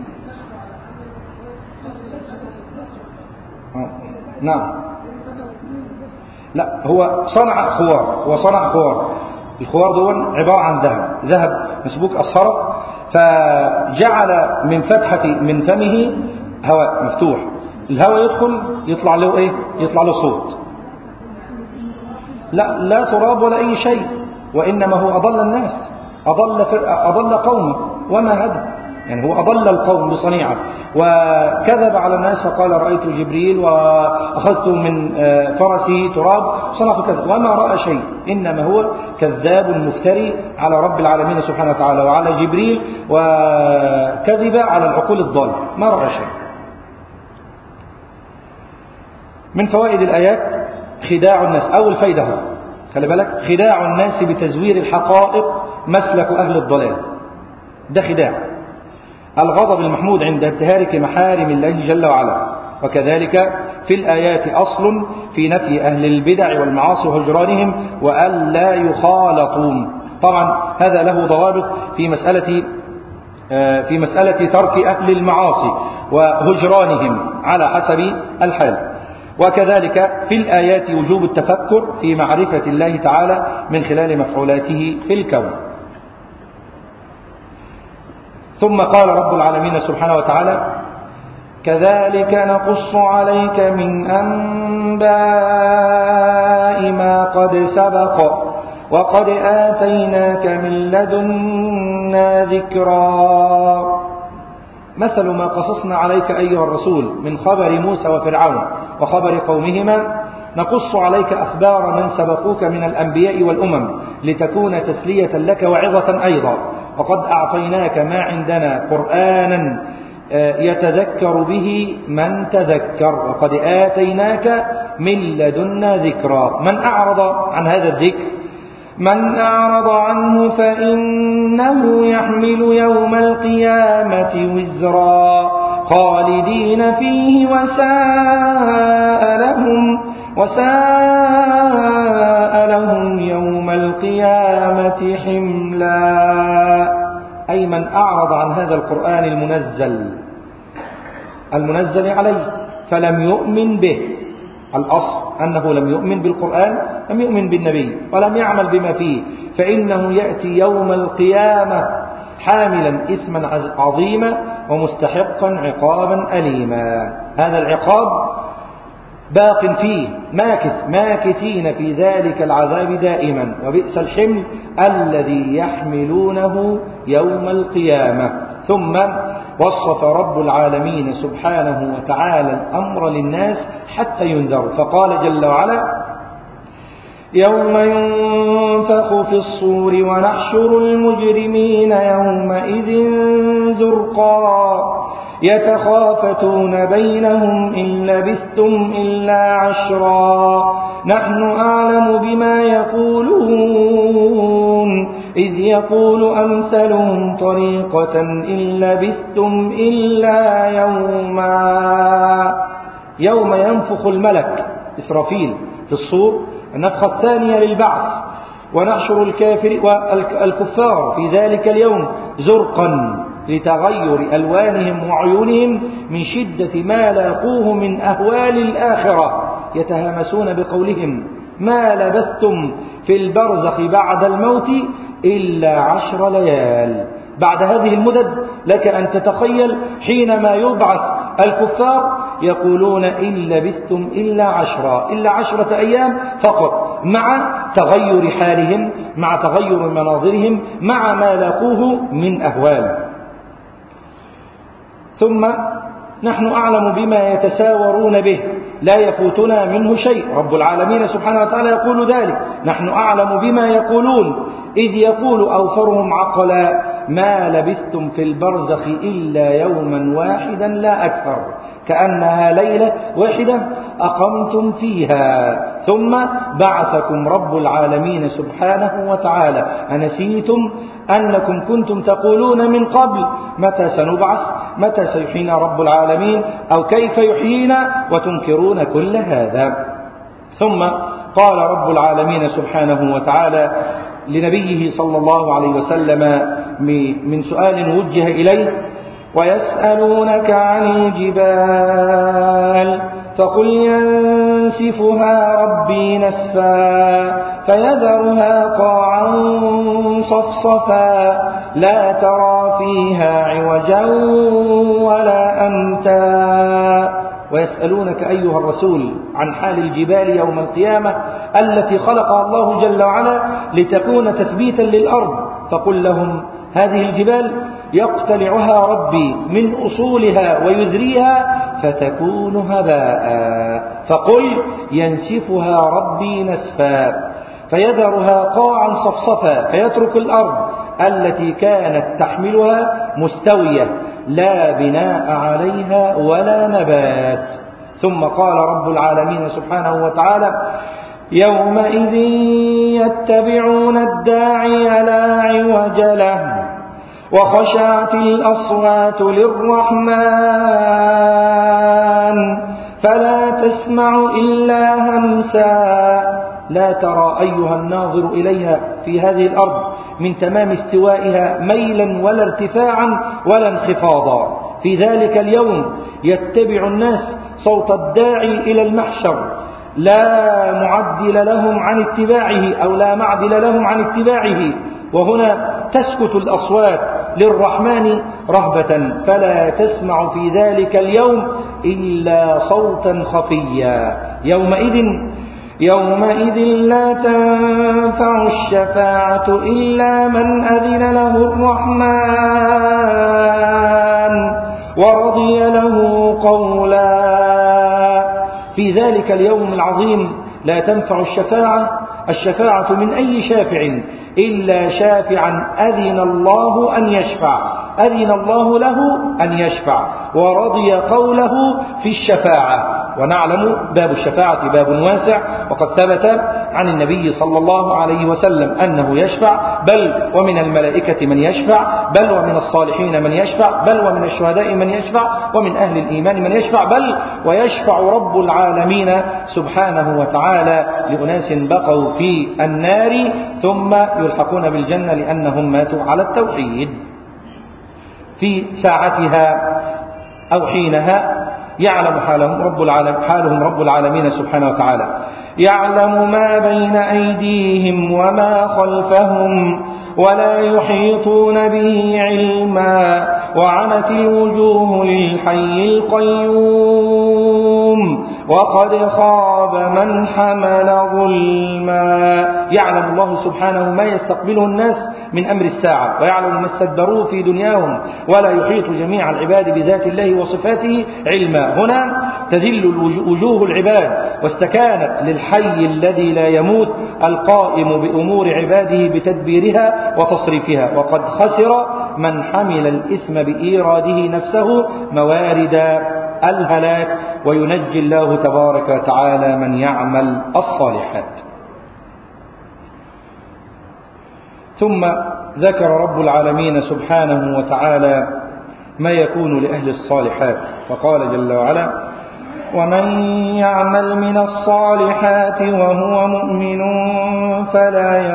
نعم، لا، هو صنع خوار. الخوار دون عبارة عن ذهب مسبوك أصهر، فجعل من فمه هواء مفتوح، الهواء يدخل يطلع له ايه؟ يطلع له صوت. لا تراب ولا أي شيء، وإنما هو أضل الناس، أضل قومه وما هدى، يعني هو أضل القوم بصنيعه، وكذب على الناس فقال رأيت جبريل وأخذت من فرسه تراب صنعت كذا، وما رأى شيء، إنما هو كذاب مفتري على رب العالمين سبحانه وتعالى وعلى جبريل، وكذب على العقول الضالة، ما رأى شيء. من فوائد الآيات خداع الناس، أول فايدة هو خلي بالك، خداع الناس بتزوير الحقائق مسلك أهل الضلال، ده خداع. الغضب المحمود عند انتهاك محارم الله جل وعلا، وكذلك في الآيات أصل في نفي أهل البدع والمعاصي وهجرانهم وألا يخالطون. طبعا هذا له ضوابط في مسألة ترك أهل المعاصي وهجرانهم على حسب الحال. وكذلك في الآيات وجوب التفكر في معرفة الله تعالى من خلال مفعولاته في الكون. ثم قال رب العالمين سبحانه وتعالى: كذلك نقص عليك من أنباء ما قد سبق وقد آتيناك من لدنا ذكرا. مثل ما قصصنا عليك أيها الرسول من خبر موسى وفرعون وخبر قومهما، نقص عليك أخبار من سبقوك من الأنبياء والأمم لتكون تسلية لك وعظة أيضا، وقد أعطيناك ما عندنا قرآنا يتذكر به من تذكر، وقد آتيناك من لدنا ذكرا. من أعرض عن هذا الذكر، من أعرض عنه فإنه يحمل يوم القيامة وزرا خالدين فيه وساء لهم يوم القيامة حملا. أي من أعرض عن هذا القرآن المنزل عليه فلم يؤمن به. الأصل أنه لم يؤمن بالقرآن، لم يؤمن بالنبي، ولم يعمل بما فيه، فإنه يأتي يوم القيامة حاملا إثما عظيما ومستحقا عقابا أليما. هذا العقاب باق فيه، ماكثين في ذلك العذاب دائما، وبئس الحمل الذي يحملونه يوم القيامة. ثم وصف رب العالمين سبحانه وتعالى الأمر للناس حتى ينذروا، فقال جل وعلا: يوم ينفخ في الصور ونحشر المجرمين يومئذ زرقا يتخافتون بينهم إن لبثتم إلا عشرا نحن أعلم بما يقولون إذ يقول أمثلهم طريقة إن لبثتم إلا يوم ينفخ الملك إسرافيل في الصور النفخة الثانية للبعث ونحشر الكفار في ذلك اليوم زرقا لتغير ألوانهم وعيونهم من شدة ما لاقوه من أهوال الآخرة يتهامسون بقولهم ما لبثتم في البرزخ بعد الموت إلا 10 ليال. بعد هذه المدد لك أن تتخيل حينما يبعث الكفار يقولون إن لبثتم إلا 10 أيام فقط، مع تغير حالهم، مع تغير مناظرهم، مع ما لاقوه من أهوال. ثم نحن أعلم بما يتساورون به لا يفوتنا منه شيء. رب العالمين سبحانه وتعالى يقول ذلك: نحن أعلم بما يقولون إذ يقول أوفرهم عقلا ما لبثتم في البرزخ إلا يوما واحدا لا أكثر كأنها ليلة واحدة أقمتم فيها ثم بعثكم رب العالمين سبحانه وتعالى أنسيتم أنكم كنتم تقولون من قبل متى سنبعث، متى سيحيينا رب العالمين، أو كيف يحيينا، وتنكرون كل هذا. ثم قال رب العالمين سبحانه وتعالى لنبيه صلى الله عليه وسلم من سؤال وجه إليه: ويسألونك عن الجبال فقل ينسفها ربي نسفا فيذرها قاعا صفصفا لا ترى فيها عوجا ولا أمتا. ويسألونك أيها الرسول عن حال الجبال يوم القيامة التي خلقها الله جل وعلا لتكون تثبيتا للأرض، فقل لهم هذه الجبال يقتلعها ربي من أصولها ويزريها فتكون هباء، فقل ينسفها ربي نسفا فيذرها قاعا صفصفا فيترك الأرض التي كانت تحملها مستوية لا بناء عليها ولا نبات. ثم قال رب العالمين سبحانه وتعالى: يومئذ يتبعون الداعي لا عوج له وخشعت الأصوات للرحمن فلا تسمع إلا همسا. لا ترى أيها الناظر إليها في هذه الأرض من تمام استوائها ميلا ولا ارتفاعا ولا انخفاضا. في ذلك اليوم يتبع الناس صوت الداعي إلى المحشر لا معدل لهم عن اتباعه أو لا معدل لهم عن اتباعه، وهنا تسكت الأصوات للرحمن رهبة فلا تسمع في ذلك اليوم إلا صوتا خفيا. يومئذ لا تنفع الشفاعة إلا من أذن له الرحمن ورضي له قولا. في ذلك اليوم العظيم لا تنفع الشفاعة من أي شافع إلا شافعا أذن الله له أن يشفع ورضي قوله في الشفاعة. ونعلم باب الشفاعة باب واسع، وقد ثبت عن النبي صلى الله عليه وسلم أنه يشفع، بل ومن الملائكة من يشفع، بل ومن الصالحين من يشفع، بل ومن الشهداء من يشفع، ومن أهل الإيمان من يشفع، بل ويشفع رب العالمين سبحانه وتعالى لأناس بقوا في النار ثم يلحقون بالجنة لأنهم ماتوا على التوحيد. في ساعتها أو حينها يعلم حالهم رب العالمين سبحانه وتعالى، يعلم ما بين أيديهم وما خلفهم ولا يحيطون به علما وعنت الوجوه للحي القيوم وقد خاب من حمل ظلما. يعلم الله سبحانه ما يستقبله الناس من أمر الساعة، ويعلم ما استدبروه في دنياهم، ولا يحيط جميع العباد بذات الله وصفاته علما. هنا تذل وجوه العباد واستكانت للحي الذي لا يموت القائم بأمور عباده بتدبيرها وتصريفها. وقد خسر من حمل الإثم بإيراده نفسه موارد الهلاك، وينجي الله تبارك وتعالى من يعمل الصالحات. ثم ذكر رب العالمين سبحانه وتعالى ما يكون لأهل الصالحات، فقال جل وعلا: ومن يعمل من الصالحات وهو مؤمن فلا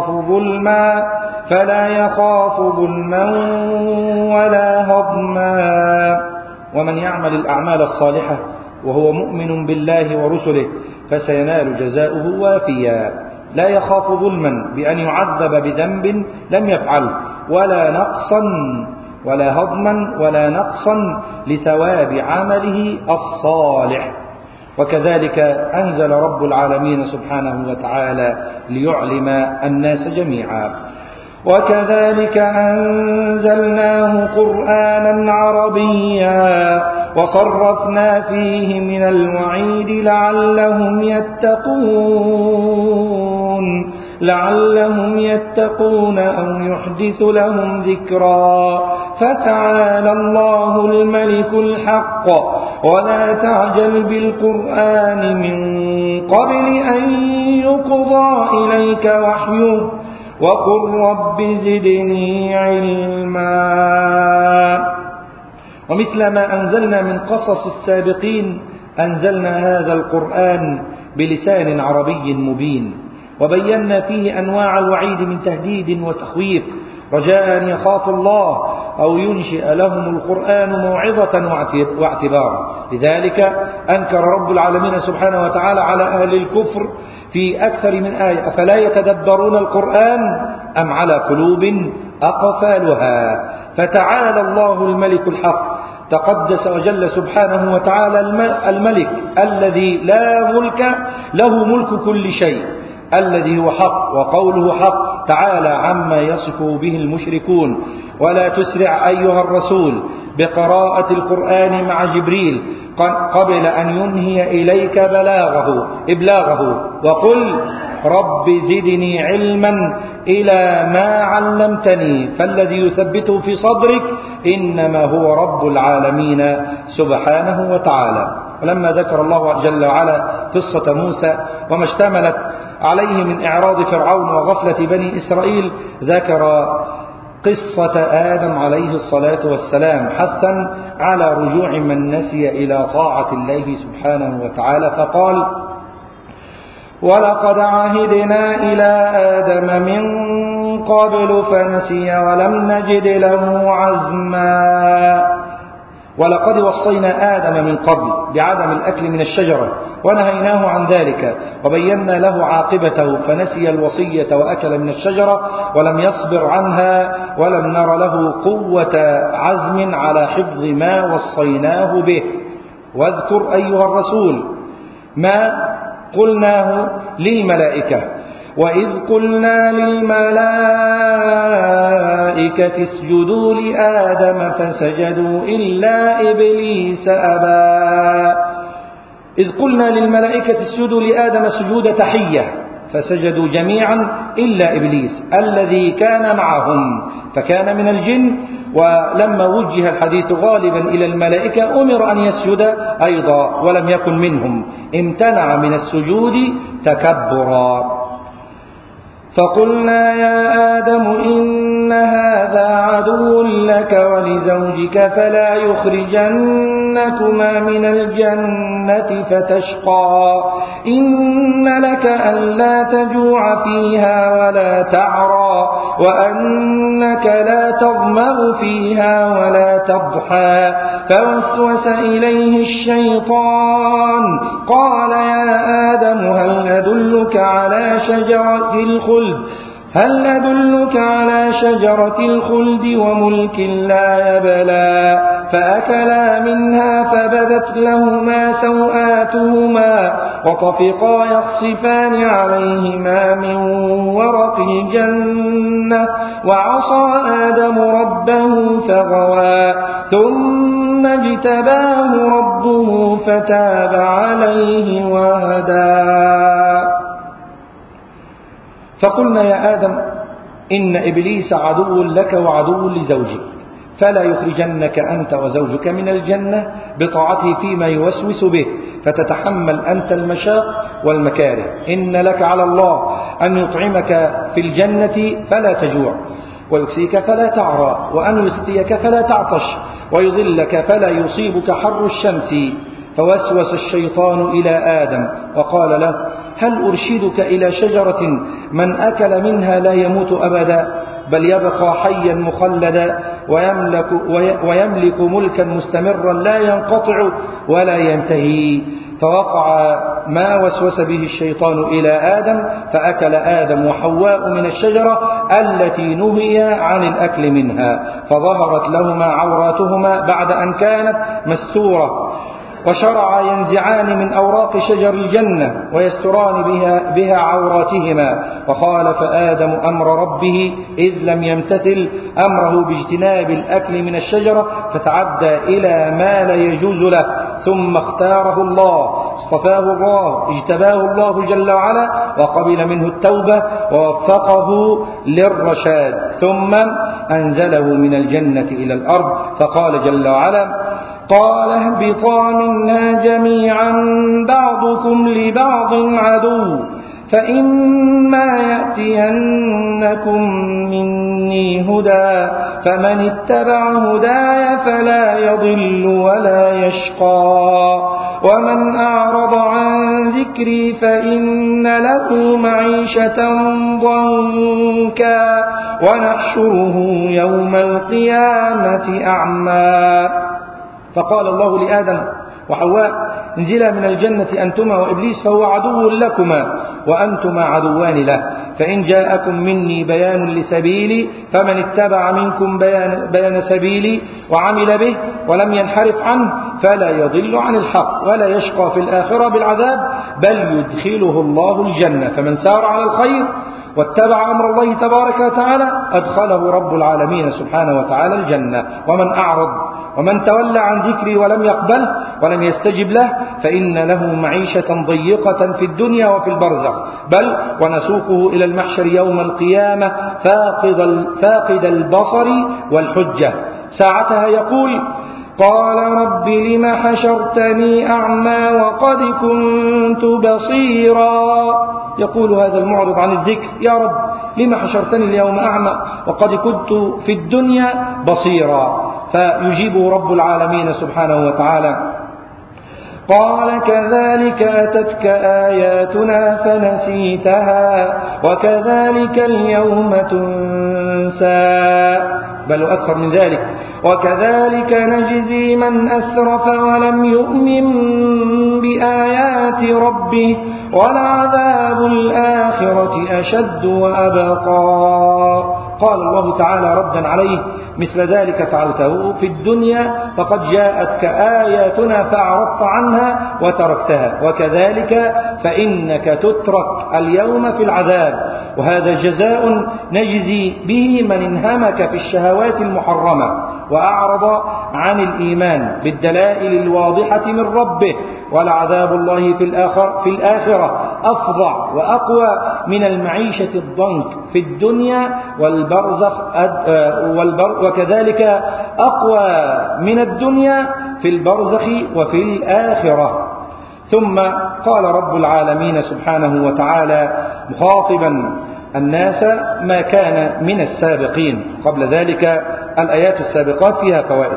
يخاف ظلما ولا هضما. ومن يعمل الأعمال الصالحة وهو مؤمن بالله ورسله فسينال جزاؤه وافيا، لا يخاف ظلما بأن يعذب بذنب لم يفعله، ولا نقصا ولا هضما ولا نقصا لثواب عمله الصالح. وكذلك أنزل رب العالمين سبحانه وتعالى ليعلم الناس جميعا: وكذلك أنزلناه قرآنا عربيا وصرفنا فيه من الوعيد لعلهم يتقون أو يحدث لهم ذكرا. فتعالى الله الملك الحق ولا تعجل بالقرآن من قبل أن يقضى إليك وحيه وقل رب زدني علما. ومثل ما أنزلنا من قصص السابقين أنزلنا هذا القرآن بلسان عربي مبين، وبينا فيه أنواع الوعيد من تهديد وتخويف رجاء أن يخافوا الله أو ينشئ لهم القرآن موعظة واعتبارا. لذلك أنكر رب العالمين سبحانه وتعالى على أهل الكفر في أكثر من آية: أفلا يتدبرون القرآن أم على قلوب أقفالها. فتعالى الله الملك الحق، تقدس وجل سبحانه وتعالى الملك الذي لا ملك له ملك كل شيء، الذي هو حق وقوله حق، تعالى عما يصف به المشركون. ولا تسرع أيها الرسول بقراءة القرآن مع جبريل قبل أن ينهي إليك إبلاغه، وقل رب زدني علما إلى ما علمتني. فالذي يثبته في صدرك إنما هو رب العالمين سبحانه وتعالى. ولما ذكر الله جل وعلا قصة موسى وما اشتملت عليه من إعراض فرعون وغفلة بني إسرائيل، ذكر قصة آدم عليه الصلاة والسلام حثا على رجوع من نسي إلى طاعة الله سبحانه وتعالى، فقال: ولقد عهدنا إلى آدم من قبل فنسي ولم نجد له عزما. ولقد وصينا آدم من قبل بعدم الأكل من الشجرة ونهيناه عن ذلك وبينا له عاقبته، فنسي الوصية وأكل من الشجرة ولم يصبر عنها ولم نر له قوة عزم على حفظ ما وصيناه به. واذكر أيها الرسول ما قلناه للملائكة: وإذ قلنا للملائكة اسجدوا لآدم فسجدوا إلا إبليس أبى. إذ قلنا للملائكة اسجدوا لآدم سجود تحية فسجدوا جميعا إلا إبليس الذي كان معهم فكان من الجن، ولما وجه الحديث غالبا إلى الملائكة أمر أن يسجد أيضا ولم يكن منهم، امتنع من السجود تكبرا. فقلنا يا آدم إن هذا عدو لك ولزوجك فلا يخرجنكما من الجنة فتشقى. إن لك ألا تجوع فيها ولا تعرى وأنك لا تظمأ فيها ولا تضحى. فوسوس إليه الشيطان قال يا آدم هل أدلك على شجرة الخلد وملك لا يبلى. فأكلا منها فبدت لهما سوآتهما وطفقا يخصفان عليهما من ورق الجنة وعصى آدم ربه فغوى ثم اجتباه ربه فتاب عليه وهدى. فقلنا يا آدم إن إبليس عدو لك وعدو لزوجك، فلا يخرجنك أنت وزوجك من الجنة بطاعته فيما يوسوس به، فتتحمل أنت المشاق والمكاره. إن لك على الله أن يطعمك في الجنة فلا تجوع، ويكسيك فلا تعرى، وأن يسقيك فلا تعطش، ويظلك فلا يصيبك حر الشمس. فوسوس الشيطان إلى آدم وقال له: هل أرشدك إلى شجرة من أكل منها لا يموت أبدا، بل يبقى حيا مخلدا ويملك ملكا مستمرا لا ينقطع ولا ينتهي. فوقع ما وسوس به الشيطان إلى آدم، فأكل آدم وحواء من الشجرة التي نهي عن الأكل منها، فظهرت لهما عوراتهما بعد أن كانت مستورة، وشرعا ينزعان من أوراق شجر الجنة ويستران بها عوراتهما. وخالف آدم أمر ربه إذ لم يمتثل أمره باجتناب الأكل من الشجرة، فتعدى إلى ما لا يجوز له، ثم اختاره الله، اصطفاه الله، اجتباه الله جل وعلا، وقبل منه التوبة ووفقه للرشاد، ثم أنزله من الجنة إلى الأرض، فقال جل وعلا: قال اهبطا منها جميعا بعضكم لبعض عدو، فإما يأتينكم مني هدى فمن اتبع هداي فلا يضل ولا يشقى، ومن أعرض عن ذكري فإن له معيشة ضنكا ونحشره يوم القيامة أعمى. فقال الله لآدم وحواء: انزلا من الجنة أنتما وإبليس فهو عدو لكما وأنتما عدوان له، فإن جاءكم مني بيان لسبيلي فمن اتبع منكم بيان سبيلي وعمل به ولم ينحرف عنه فلا يضل عن الحق ولا يشقى في الآخرة بالعذاب، بل يدخله الله الجنة. فمن سار على الخير واتبع أمر الله تبارك وتعالى أدخله رب العالمين سبحانه وتعالى الجنة. ومن أعرض ومن تولى عن ذكري ولم يقبله ولم يستجب له فإن له معيشة ضيقة في الدنيا وفي البرزخ، بل ونسوقه إلى المحشر يوم القيامة فاقد البصر والحجة. ساعتها يقول: قال رب لم حشرتني أعمى وقد كنت بصيرا. يقول هذا المعرض عن الذكر: يا رب لم حشرتني اليوم أعمى وقد كنت في الدنيا بصيرا. فيجيبه رب العالمين سبحانه وتعالى: قال كذلك أتتك آياتنا فنسيتها وكذلك اليوم تنسى، بل أكثر من ذلك: وكذلك نجزي من أسرف ولم يؤمن بآيات ربه ولعذاب الآخرة أشد وأبقى. قال الله تعالى ردا عليه: مثل ذلك فعلته في الدنيا فقد جاءتك آياتنا فأعرضت عنها وتركتها، وكذلك فإنك تترك اليوم في العذاب، وهذا جزاء نجزي به من انهمك في الشهوات المحرمة وأعرض عن الإيمان بالدلائل الواضحة من ربه. ولعذاب الله في الآخرة أفظع وأقوى من المعيشة الضنك في الدنيا والبرزخ، وكذلك أقوى من الدنيا في البرزخ وفي الآخرة. ثم قال رب العالمين سبحانه وتعالى مخاطبا الناس ما كان من السابقين قبل ذلك. الآيات السابقات فيها فوائد.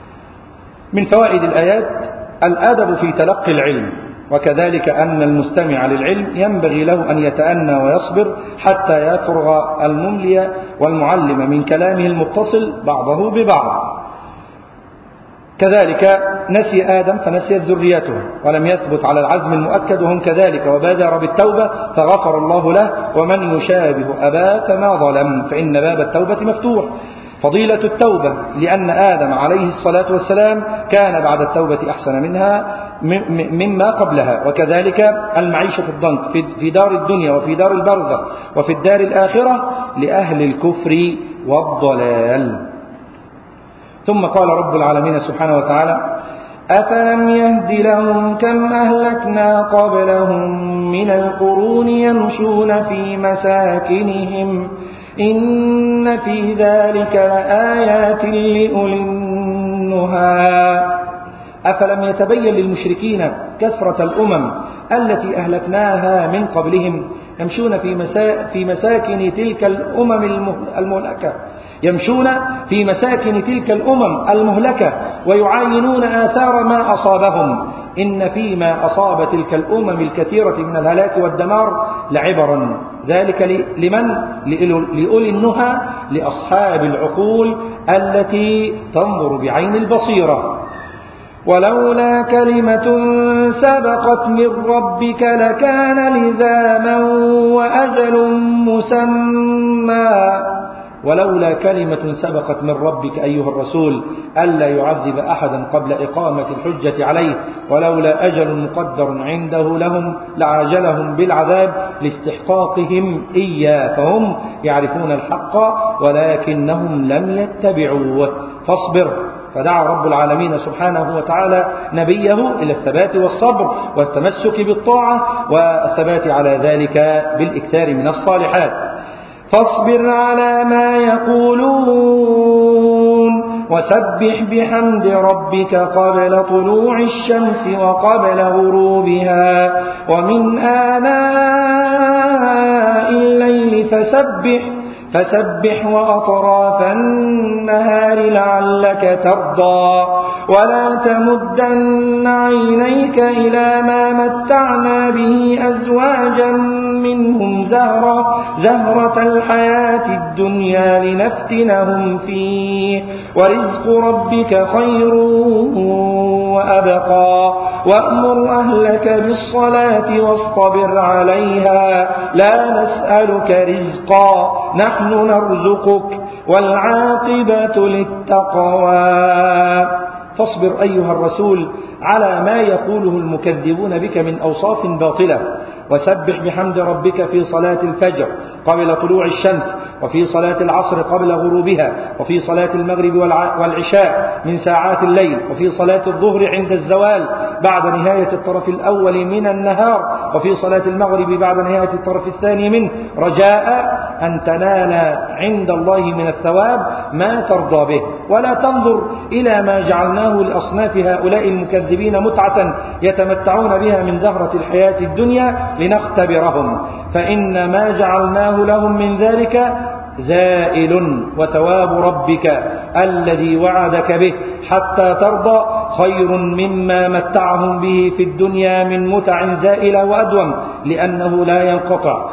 من فوائد الآيات الأدب في تلقي العلم، وكذلك أن المستمع للعلم ينبغي له أن يتأنى ويصبر حتى يفرغ المملي والمعلم من كلامه المتصل بعضه ببعض. كذلك نسي آدم فنسيت ذريته ولم يثبت على العزم المؤكد وهم كذلك، وبادر بالتوبة فغفر الله له. ومن يشابه أباه فما ظلم، فإن باب التوبة مفتوح. فضيلة التوبة لأن آدم عليه الصلاة والسلام كان بعد التوبة أحسن منها مما قبلها. وكذلك المعيشة الضنك في دار الدنيا وفي دار البرزخ وفي الدار الآخرة لأهل الكفر والضلال. ثم قال رب العالمين سبحانه وتعالى: أفلم يهد لهم كم أهلكنا قبلهم من القرون يمشون في مساكنهم إن في ذلك لآيات لأولي النهى. أفلم يتبين للمشركين كثرة الأمم التي أهلكناها من قبلهم يمشون في مساكن تلك الأمم المهلكة المهلكة ويعاينون آثار ما أصابهم. إن فيما أصاب تلك الأمم الكثيرة من الهلاك والدمار لعبرا، ذلك لمن؟ لأولي النهى، لأصحاب العقول التي تنظر بعين البصيرة. ولولا كلمة سبقت من ربك لكان لزاما وأجل مسمى. ولولا كلمة سبقت من ربك أيها الرسول ألا يعذب أحدا قبل إقامة الحجة عليه، ولولا أجل مقدر عنده لهم لعاجلهم بالعذاب لاستحقاقهم إياه، فهم يعرفون الحق ولكنهم لم يتبعوه. فاصبر. فدعا رب العالمين سبحانه وتعالى نبيه إلى الثبات والصبر والتمسك بالطاعة والثبات على ذلك بالإكثار من الصالحات. فاصبر على ما يقولون وسبح بحمد ربك قبل طلوع الشمس وقبل غروبها ومن آناء الليل فسبح وأطراف النهار لعلك ترضى. ولا تمدن عينيك إلى ما متعنا به أزواجا منهم زهرة الحياة الدنيا لنفتنهم فيه ورزق ربك خير وأبقى. وأمر أهلك بالصلاة واصطبر عليها لا نسألك رزقا نحن نرزقك والعاقبة للتقوى. فاصبر أيها الرسول على ما يقوله المكذبون بك من أوصاف باطلة، وسبح بحمد ربك في صلاة الفجر قبل طلوع الشمس، وفي صلاة العصر قبل غروبها، وفي صلاة المغرب والعشاء من ساعات الليل، وفي صلاة الظهر عند الزوال بعد نهاية الطرف الأول من النهار، وفي صلاة المغرب بعد نهاية الطرف الثاني منه، رجاء أن تنال عند الله من الثواب ما ترضى به. ولا تنظر إلى ما جعلناه لأصناف هؤلاء المكذبين متعة يتمتعون بها من زهرة الحياة الدنيا لنختبرهم، فإن ما جعلناه لهم من ذلك زائل، وثواب ربك الذي وعدك به حتى ترضى خير مما متعهم به في الدنيا من متع زائلة وأدوم، لأنه لا ينقطع.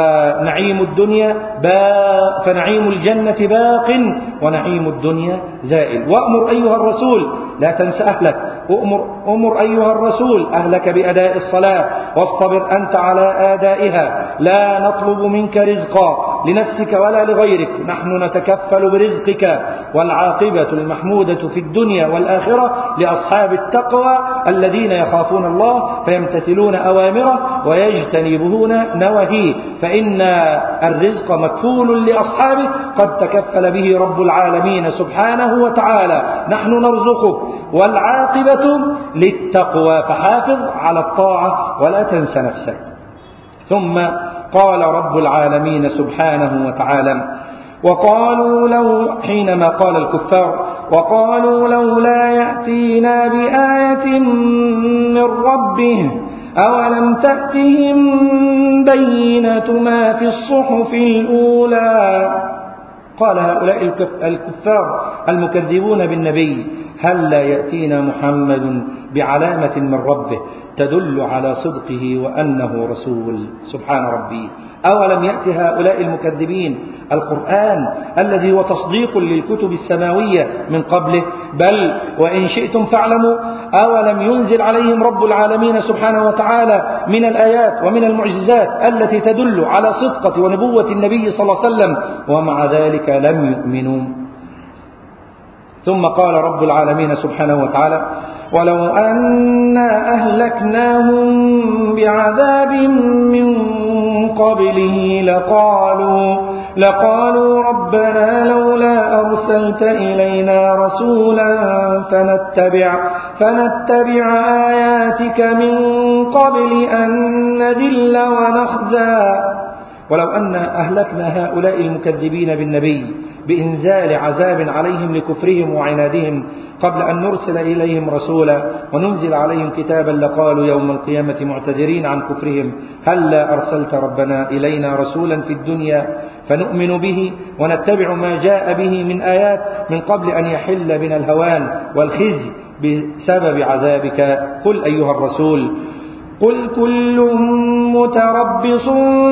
فنعيم الجنة باق ونعيم الدنيا زائل. وأمر أيها الرسول لا تنس أهلك، أمر أيها الرسول أهلك بأداء الصلاة واصطبر أنت على آدائها. لا نطلب منك رزقا لنفسك ولا لغيرك، نحن نتكفل برزقك، والعاقبة المحمودة في الدنيا والآخرة لأصحاب التقوى الذين يخافون الله فيمتثلون أوامره ويجتنبون نواهيه، فإن الرزق مكفول لأصحابه قد تكفل به رب العالمين سبحانه وتعالى. نحن نرزقك والعاقبة للتقوى، فحافظ على الطاعة ولا تنس نفسك. ثم قال رب العالمين سبحانه وتعالى: وقالوا حينما قال الكفار وقالوا لولا يأتينا بآية من ربه أولم تأتهم بينة ما في الصحف الأولى. قال هؤلاء الكفار المكذبون بالنبي: هل لا يأتينا محمد بعلامة من ربه تدل على صدقه وأنه رسول؟ سبحان ربي. أولم يأتي هؤلاء المكذبين القرآن الذي هو تصديق للكتب السماوية من قبله؟ بل وإن شئتم فاعلموا أولم ينزل عليهم رب العالمين سبحانه وتعالى من الآيات ومن المعجزات التي تدل على صدقة ونبوة النبي صلى الله عليه وسلم، ومع ذلك لم يؤمنوا. ثم قال رب العالمين سبحانه وتعالى: ولو أنا أهلكناهم بعذاب من قبله لقالوا ربنا لولا أرسلت إلينا رسولا فنتبع آياتك من قبل أن نذل ونخزى. ولو أن أهلكنا هؤلاء المكذبين بالنبي بإنزال عذاب عليهم لكفرهم وعنادهم قبل أن نرسل إليهم رسولا وننزل عليهم كتابا لقالوا يوم القيامة معتذرين عن كفرهم هلا أرسلت ربنا إلينا رسولا في الدنيا فنؤمن به ونتبع ما جاء به من آيات من قبل أن يحل بنا الهوان والخزي بسبب عذابك. قل أيها الرسول قل كل متربص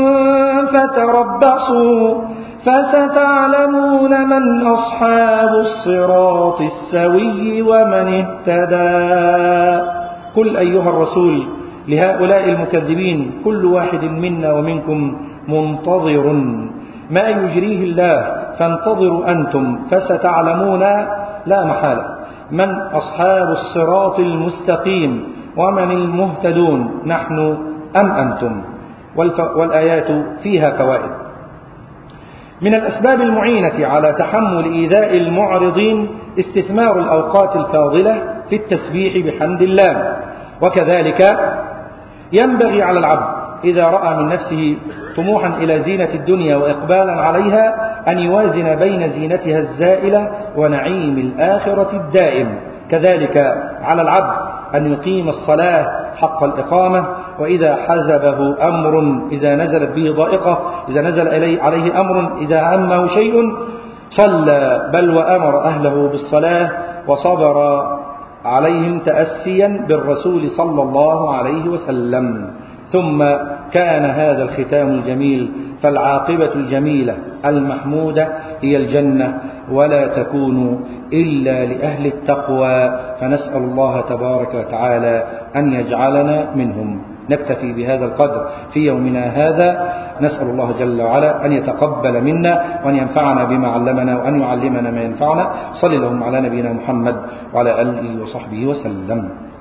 فتربصوا فستعلمون من أصحاب الصراط السوي ومن اهتدى. قل أيها الرسول لهؤلاء المكذبين كل واحد منا ومنكم منتظر ما يجريه الله فانتظروا أنتم فستعلمون لا محالة من أصحاب الصراط المستقيم ومن المهتدون نحن أم أنتم. والآيات فيها فوائد. من الأسباب المعينة على تحمل إيذاء المعرضين استثمار الأوقات الفاضلة في التسبيح بحمد الله. وكذلك ينبغي على العبد إذا رأى من نفسه طموحا إلى زينة الدنيا وإقبالا عليها أن يوازن بين زينتها الزائلة ونعيم الآخرة الدائم. كذلك على العبد أن يقيم الصلاة حق الإقامة، وإذا حزبه أمر إذا نزلت به ضائقة إذا نزل عليه أمر إذا أمه شيء صلى بل وأمر أهله بالصلاة وصبر عليهم تأسيا بالرسول صلى الله عليه وسلم. ثم كان هذا الختام الجميل فالعاقبة الجميلة المحمودة هي الجنة ولا تكون إلا لأهل التقوى، فنسأل الله تبارك وتعالى أن يجعلنا منهم. نكتفي بهذا القدر في يومنا هذا، نسأل الله جل وعلا أن يتقبل منا وأن ينفعنا بما علمنا وأن يعلمنا ما ينفعنا. صلى اللهم على نبينا محمد وعلى آله وصحبه وسلم.